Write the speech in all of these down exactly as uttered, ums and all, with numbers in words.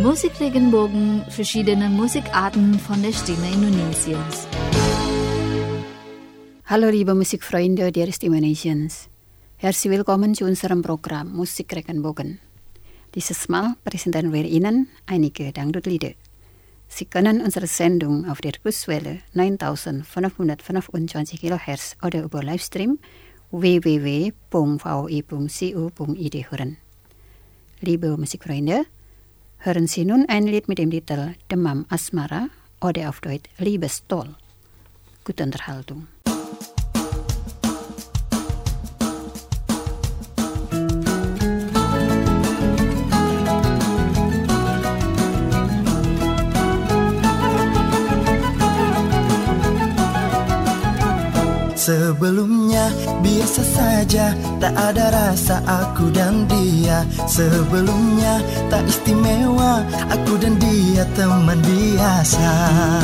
Musikregenbogen, verschiedene Musikarten von der Stimme Indonesiens. Hallo liebe musikvrienden der Stimme Indonesiens. Herzlich willkommen zu unserem Programm Musikregenbogen. Dieses Mal präsentieren wir Ihnen einige Dangdutlieder. Sie können unsere Sendung auf der Kurswelle neuntausendfünfhundertfünfundzwanzig Kilohertz oder über Livestream w w w punkt v o i punkt co punkt i d hören. Liebe Musikfreunde, hören Sie nun ein Lied mit dem Titel Demam Asmara oder auf Deutsch Liebestol. Gute Unterhaltung. Sebelumnya biasa saja, tak ada rasa aku dan dia. Sebelumnya tak istimewa, aku dan dia teman biasa.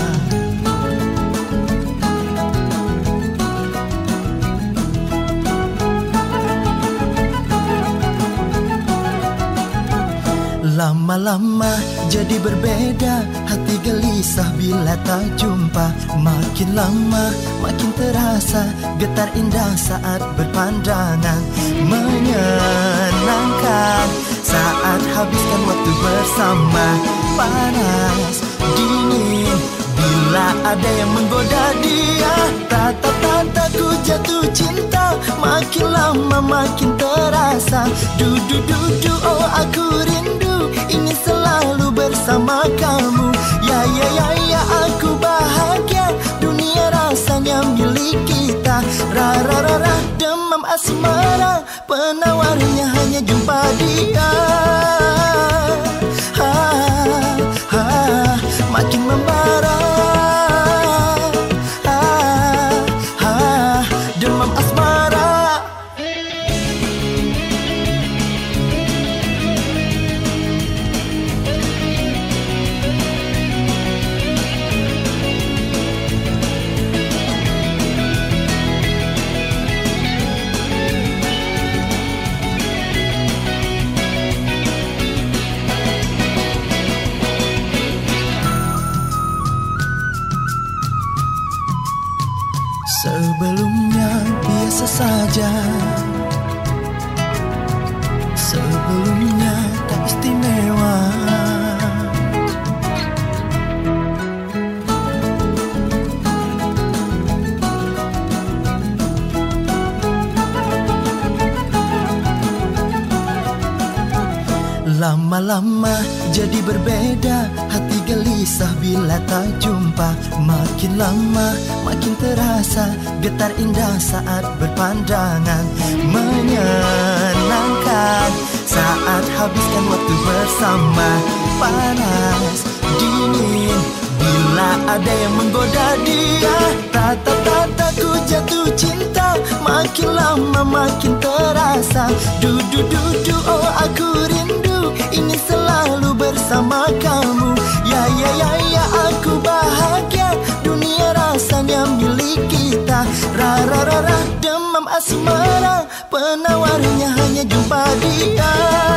Lama-lama jadi berbeda, hati gelisah bila tak jumpa. Makin lama makin terasa getar indah saat berpandangan. Menyenangkan saat habiskan waktu bersama. Panas, dingin bila ada yang menggoda dia. Tata-tataku jatuh cinta, makin lama makin terasa. Du-du-du-du, oh aku rindu, ingin selalu bersama kamu. Ya ya ya ya aku bahagia, dunia rasanya milik kita. Ra-ra-ra-ra demam asmara, penawarnya hanya jumpa dia. Ha, ha, makin membara. Ha, ha, demam asmara. Sebelumnya biasa saja, sebelumnya tak istimewa. Lama-lama jadi berbeda, hati gelisah bila tak jumpa. Makin lama makin terasa getar indah saat berpandangan. Menyenangkan saat habiskan waktu bersama. Panas, dingin bila ada yang menggoda dia. Tata-tataku jatuh cinta, makin lama makin terasa. Du-du-du-du, oh aku rindu, ingin selalu bersama kamu. Ya ya ya ya aku bahagia, dunia rasanya milik kita. Ra-ra-ra-ra demam asmara, penawarnya hanya jumpa dia.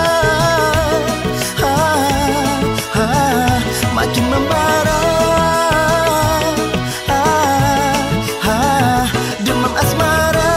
Ha, ha, makin membara. Ha, ha, demam asmara.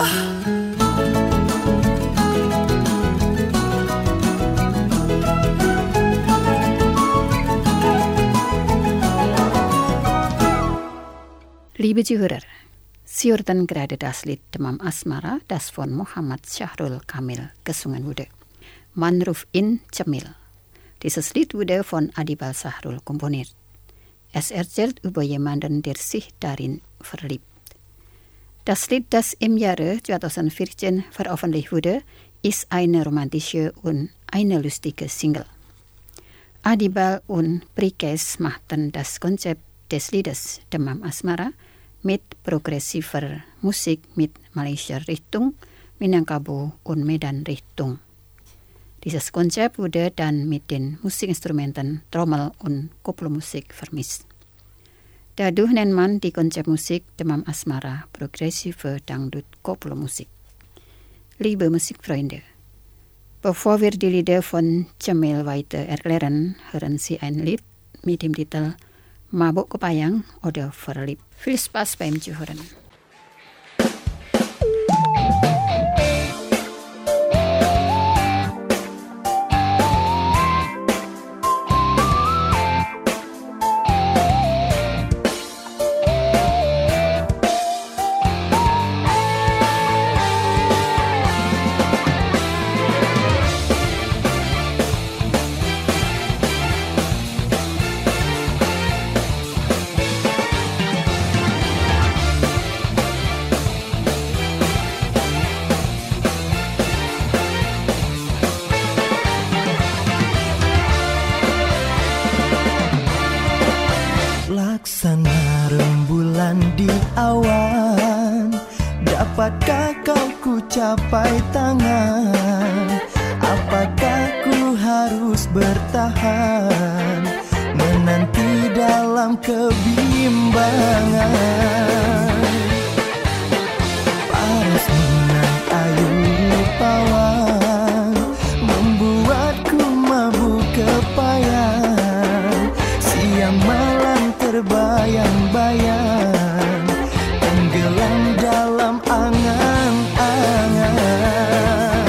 Liebe Zuhörer, Sie hörten gerade das Lied Demam Asmara, das von Muhammad Syahrul Kamil gesungen wurde. Man ruft ihn Jamil. Dieses Lied wurde von Adibal Sahrul komponiert. Es erzählt über jemanden, der sich darin verliebt. Das Lied, das im Jahre zweitausendvierzehn veröffentlicht wurde, ist eine romantische und eine lustige Single. Adibal und Prikes machten das Konzept des Liedes Demam Asmara mit progressiver Musik mit Malaysia Richtung, Minangkabau und Medan Richtung. Dieses Konzept wurde dann mit den Musikinstrumenten Trommel und Koplomusik vermischt. Dadurch nennt man die Konzeptmusik Demam Asmara progressive Dangdut Koplomusik. Liebe Musikfreunde, Bevor wir die Lieder von Jamil weiter erklären, hören Sie ein Lied mit dem Titel Mabuk Kepayang oder Verliebt. Viel Spaß beim Zuhören. Laksana rembulan di awan, dapatkah kau ku capai tangan? Apakah ku harus bertahan, menanti dalam kebimbangan? Paras minang ayu rupawan, membuatku mabuk kepayang. Siang malam terbayang-bayang, tenggelam dalam angan-angan.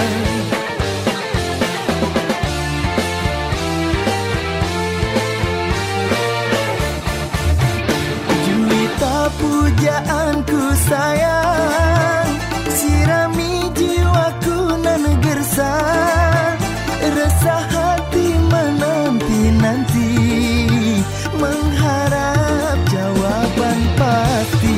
Juwita pujaanku sayang, sirami jiwaku nan gersang. Resah hati menanti-nanti, mengharap jawaban pasti.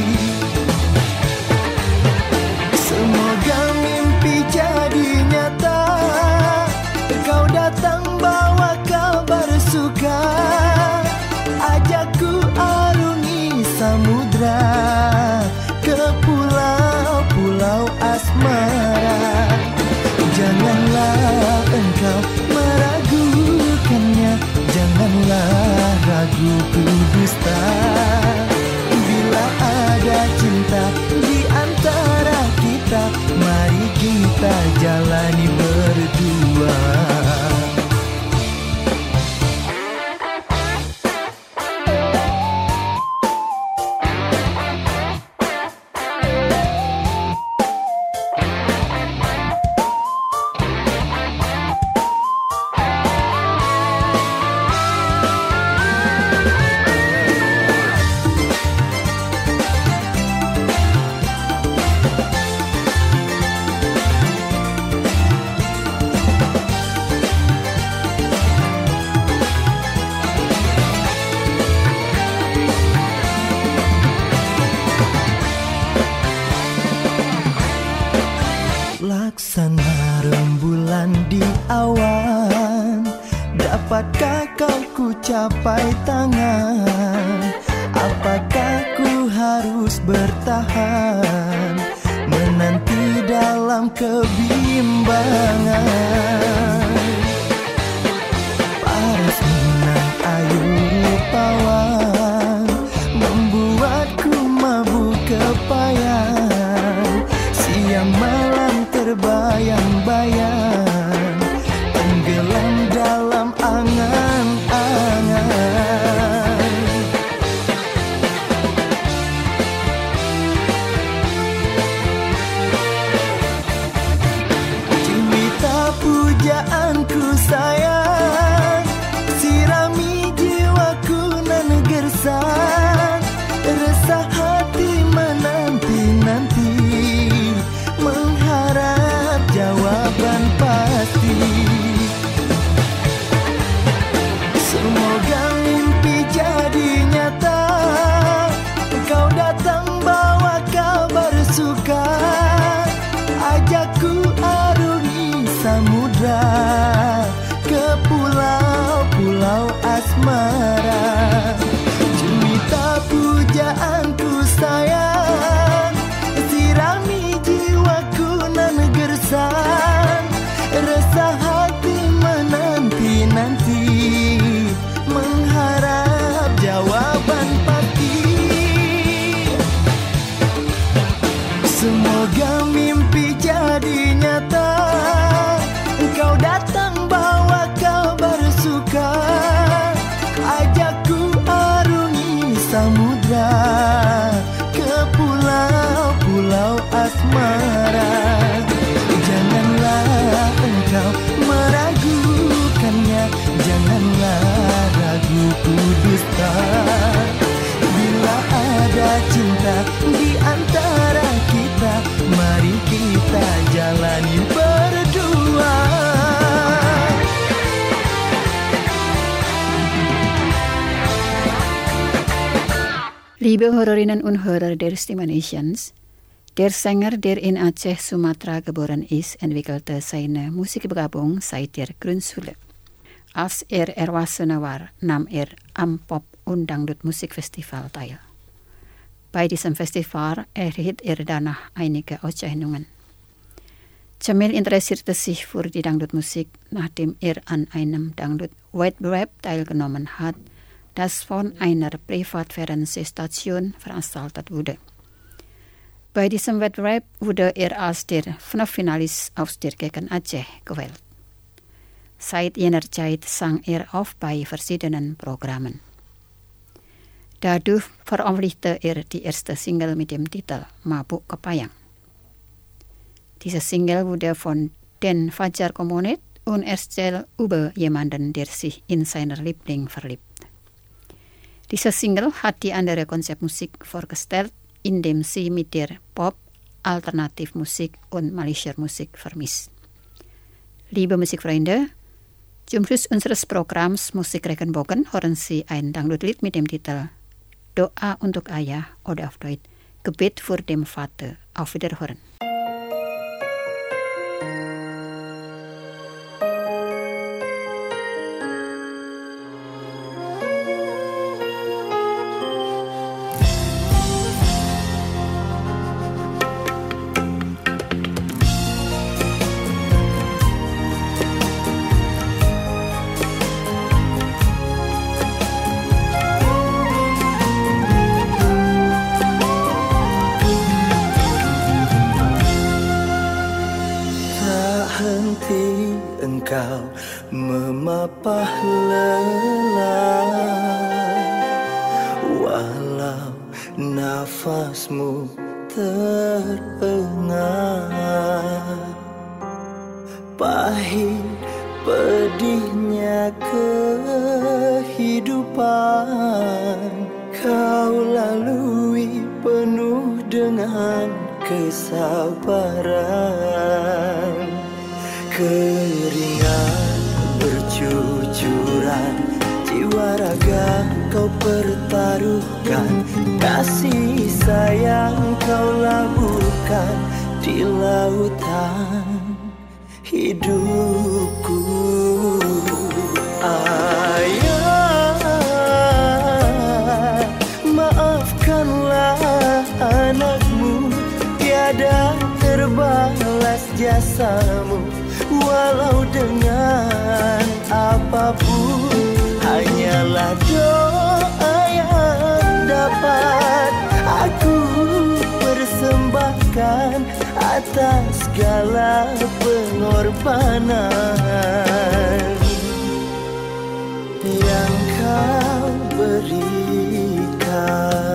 Semoga mimpi jadi nyata, kau datang bawa kabar suka. Ajakku arungi samudra, ke pulau-pulau asmara. Janganlah engkau meragukannya, janganlah raguku dusta. Bila ada cinta di antara kita, mari kita jalani berdua. Laksana rembulan di awan, dapatkah kau ku capai tangan? Apakah ku harus bertahan, menanti dalam kebimbangan? Paras minang ayu rupawan, membuatku mabuk kepayang. Siang malam terbayang-bayang, tenggelam dalam angan-angan. Juwita pujaan Liebe Hörerinnen und Hörer der Stimme Nations, der Sänger, der in Aceh, Sumatra geboren ist, entwickelte seine Musikbegabung seit der Grundschule. Als er Erwachsener war, nahm er am Pop- und Dangdut-Musikfestival teil. Bei diesem Festival erhielt er danach einige Auszeichnungen. Jamil interessierte sich für die Dangdut-Musik, nachdem er an einem Dangdut-Wettbewerb teilgenommen hat, das von einer Privatfernsehstation veranstaltet wurde. Bei diesem Wettbewerb wurde er als der Finalist aus der Gegend Aceh gewählt. Seit jener Zeit sang er oft bei verschiedenen Programmen. Dadurch veröffentlichte er die erste Single mit dem Titel Mabuk Kepayang. Diese Single wurde von Den Fajar komponiert und erzählt über jemanden, der sich in seiner Liebling verliebt. Diese Single hat die andere Konzeptmusik vorgestellt, indem sie mit der Pop, Alternativmusik und Malaysia Musik vermisst. Liebe Musikfreunde, zum Schluss unseres Programms Musik Regenbogen hören Sie ein Dangdutlied mit dem Titel Doa untuk Ayah oder auf Deutsch Gebet für den Vater. Auf Wiederhören. Engkau memapah lelah, walau nafasmu terengah. Pahit pedihnya kehidupan kau lalui penuh dengan kesabaran. Keringat bercucuran, jiwa raga kau pertaruhkan, kasih sayang kau laburkan di lautan hidupku. Ayah, maafkanlah anakmu, tiada terbalas jasamu. Walau dengan apapun, hanyalah doa yang dapat aku persembahkan atas segala pengorbanan yang kau berikan.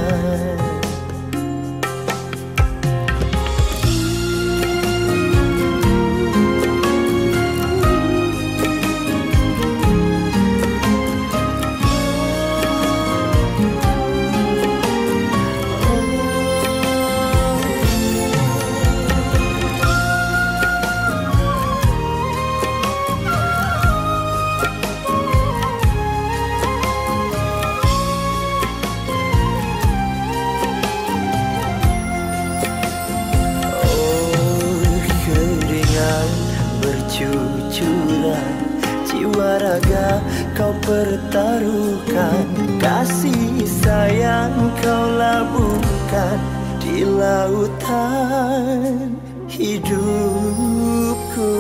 Jiwa raga kau pertaruhkan, kasih sayang kau laburkan di lautan hidupku.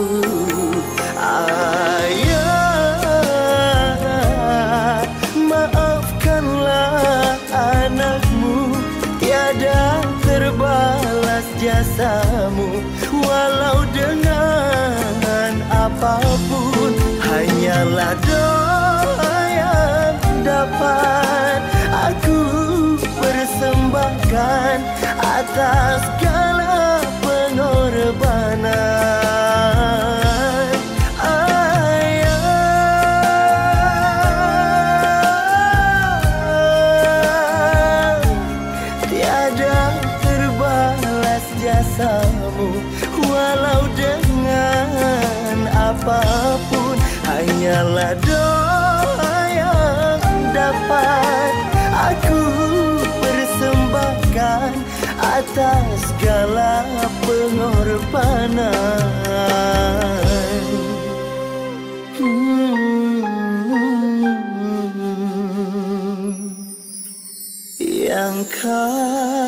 Ayah, maafkanlah anakmu, tiada terbalas jasamu. Walau dengan apapun, hanyalah doa yang dapat aku persembahkan atas segala pengorbanan. Ayah, tiada terbalas jasamu. Walau dengan apapun, hanyalah doa yang dapat aku atas segala pengorbanan. hmm, Yang kau